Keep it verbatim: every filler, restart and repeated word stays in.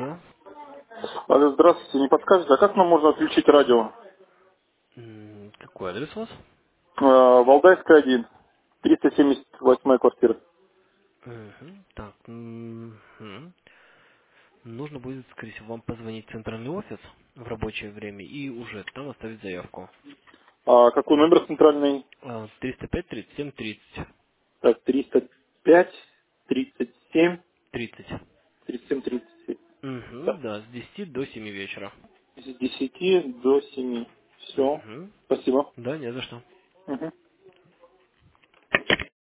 слушаю. Алло, здравствуйте, не подскажете, а как нам можно отключить радио? М, Какой адрес у вас? Э, Валдайская один, триста семьдесят восьмая квартира. Мгм. Так, мгм. нужно будет, скорее всего, вам позвонить в центральный офис в рабочее время и уже там оставить заявку. А какой номер центральный? А, триста пять тридцать семь тридцать. Так, триста пять, тридцать семь, тридцать. тридцать семь, тридцать семь. Угу, Так, да, с десяти до семи вечера. с десяти до семи. Все. Угу. Спасибо. Да, не за что. Мгм.